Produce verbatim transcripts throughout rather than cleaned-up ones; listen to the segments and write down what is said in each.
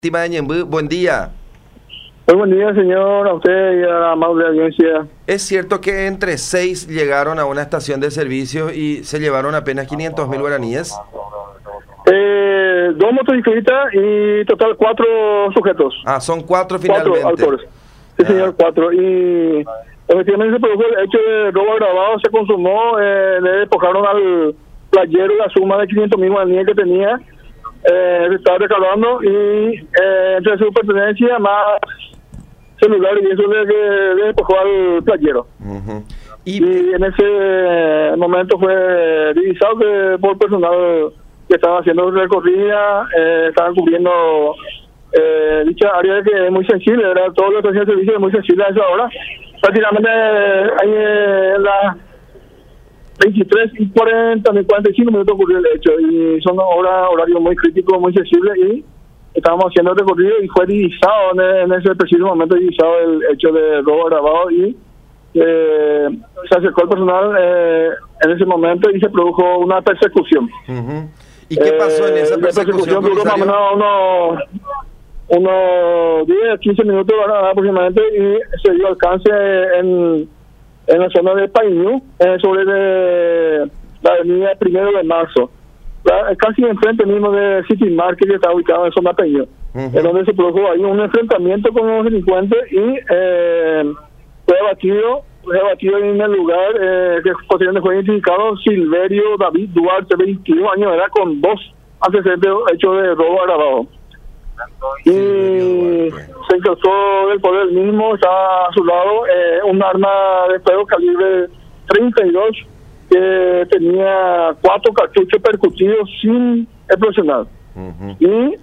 Víctima de Ñemby, buen día. Muy buen día, señor, a usted y a la amable audiencia. Es cierto que entre seis llegaron a una estación de servicio y se llevaron apenas quinientos mil guaraníes. Eh, dos motociclistas y total cuatro sujetos. Ah, son cuatro finalmente. Cuatro alcoholes. Sí, Ah. señor, cuatro. Y efectivamente se produjo el hecho de robo agravado, se consumó, eh, le despojaron al playero la suma de quinientos mil guaraníes que tenía. Eh, se estaba recaudando y eh, entre su pertenencia más celular y eso le, le, le despojó al playero. Uh-huh. Y, y, en ese momento fue divisado que por personal que estaba haciendo recorrida, eh, estaban cubriendo eh, dicha área que es muy sensible, era todo lo que hacía el servicio es muy sensible a esa hora. Prácticamente eh, hay eh, las veintitrés y cuarenta, cuarenta y cinco minutos ocurrió el hecho y son horas, horarios muy críticos, muy sensibles y estábamos haciendo el recorrido y fue divisado en, en ese preciso momento divisado el hecho de robo agravado y eh, se acercó el personal eh, en ese momento y se produjo una persecución. Uh-huh. ¿Y qué pasó en esa persecución? La persecución duró más o menos unos, unos diez, quince minutos aproximadamente y se dio alcance en, en la zona de Painú, eh, sobre de, la avenida Primero de Marzo. La, casi enfrente mismo de City Market, que está ubicado en zona Peño, uh-huh. En donde se produjo ahí un enfrentamiento con los delincuentes y eh, fue abatido, fue abatido en el lugar eh, que posteriormente fue identificado Silverio David Duarte, veintiún años, era con dos antecedentes hechos de robo agravado. Y se incautó del poder mismo, estaba a su lado eh, un arma de fuego calibre treinta y dos que tenía cuatro cartuchos percutidos sin explosionar. Uh-huh. Y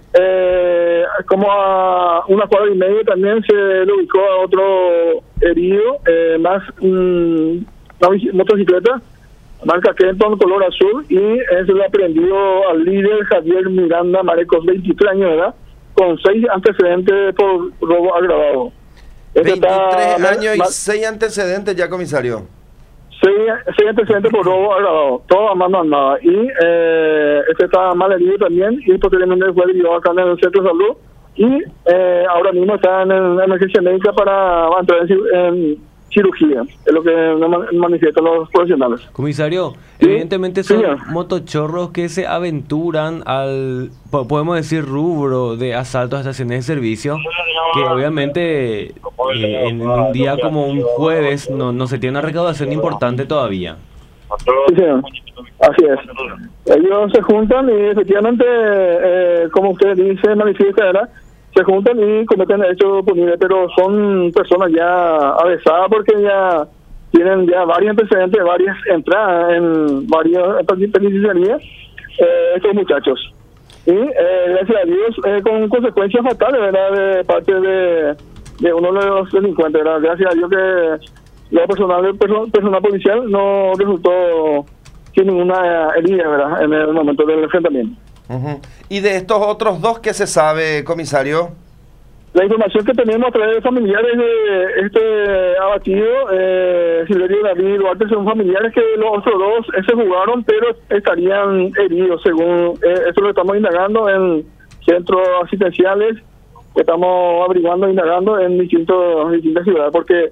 eh, como a una cuadra y media también se le ubicó a otro herido, eh, más um, una motocicleta, marca Kenton, color azul, y eh, se le aprendió al líder Javier Miranda Marecos, veintitrés años de edad, con seis antecedentes por robo agravado. Este veintitrés está, años y seis antecedentes ya, comisario. Seis, seis antecedentes por robo agravado, todo a mano armada. Y eh, este está mal herido también y posteriormente fue derivado acá en el centro de salud. Y eh, ahora mismo está en, en emergencia médica para entrar en, en cirugía, es lo que manifiestan los profesionales. Comisario, ¿Sí? evidentemente son Señor. motochorros que se aventuran al, podemos decir, rubro de asaltos a estaciones de servicio, que obviamente eh, en un día como un jueves no, no se tiene una recaudación importante todavía. Sí, señor. Así es. Ellos se juntan y efectivamente, eh, como usted dice, manifiesta, ¿verdad? Se juntan y cometen hechos punibles, pero son personas ya avesadas porque ya tienen ya varios antecedentes, varias entradas en varias penitenciarías, eh, estos muchachos. Y eh, gracias a Dios, eh, con consecuencias fatales, ¿verdad?, de parte de, de uno de los delincuentes, ¿verdad? Gracias a Dios que la personal, el personal, personal policial no resultó sin ninguna herida, ¿verdad?, en el momento del enfrentamiento. Uh-huh. ¿Y de estos otros dos qué se sabe, comisario? La información que tenemos a través de familiares de este abatido, eh, Silverio David Duarte, son familiares que los otros dos eh, se jugaron, pero estarían heridos, según eh, eso lo estamos indagando en centros asistenciales, que estamos averiguando e indagando en distintos, distintas ciudades, porque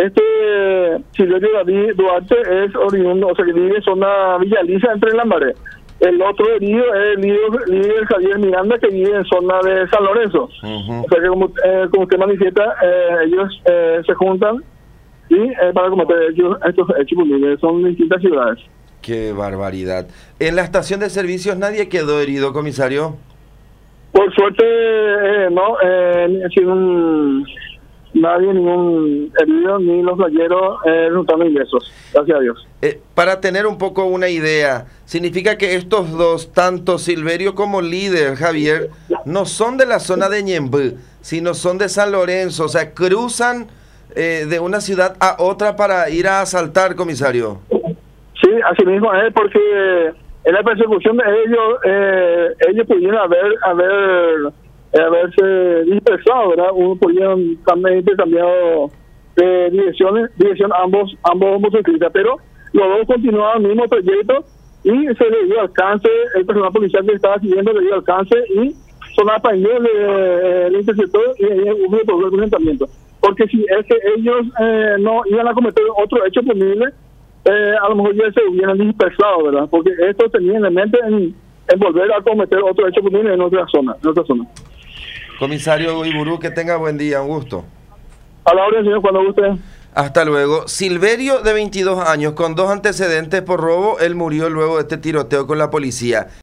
este Silverio David Duarte es oriundo, o sea, que vive en zona Villa Lisa, entre Lambaré. El otro herido es el líder, líder Javier Miranda, que vive en zona de San Lorenzo. Uh-huh. O sea que, como, eh, como usted manifiesta, eh, ellos eh, se juntan y eh, para cometer ellos, estos hechos punibles. Son distintas ciudades. ¡Qué barbaridad! ¿En la estación de servicios nadie quedó herido, comisario? Por suerte, eh, no. Eh, sin un, nadie, ningún herido, ni los playeros eh, resultaron ilesos. Gracias a Dios. Eh, para tener un poco una idea, significa que estos dos, tanto Silverio como líder Javier, no son de la zona de Ñemby, sino son de San Lorenzo, o sea, cruzan eh, de una ciudad a otra para ir a asaltar, comisario. Sí, así mismo es, porque en la persecución de ellos, eh, ellos pudieron haber, haber eh, haberse dispersado, ¿verdad? Uno pudieron también intercambiado de direcciones, dirección ambos, ambos motociclistas, pero los dos continuaban el mismo trayecto y se le dio alcance, el personal policial que estaba siguiendo le dio alcance y zona de Pañol eh, le interceptó y eh, hubo el presentamiento. Porque si es que ellos eh, no iban a cometer otro hecho punible, eh, a lo mejor ya se hubieran dispersado, ¿verdad? Porque esto tenían en mente en, en volver a cometer otro hecho punible en otra zona. En otra zona. Comisario Iburu, que tenga buen día, un gusto. A la orden, señor, cuando guste. Hasta luego. Silverio, de veintidós años, con dos antecedentes por robo, él murió luego de este tiroteo con la policía.